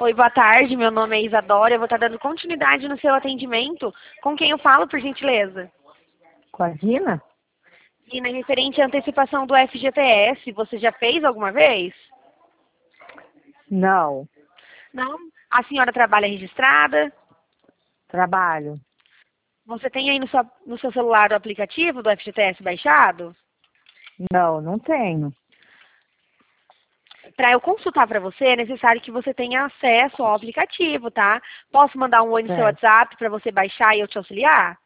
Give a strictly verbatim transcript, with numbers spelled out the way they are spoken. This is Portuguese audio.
Oi, boa tarde. Meu nome é Isadora. Eu vou estar dando continuidade no seu atendimento. Com quem eu falo, por gentileza? Com a Dina? E na referente à antecipação do F G T S, você já fez alguma vez? Não. Não? A senhora trabalha registrada? Trabalho. Você tem aí no seu, no seu celular o aplicativo do F G T S baixado? Não, não tenho. Para eu consultar para você, é necessário que você tenha acesso ao aplicativo, tá? Posso mandar um oi no seu Certo. WhatsApp para você baixar e eu te auxiliar?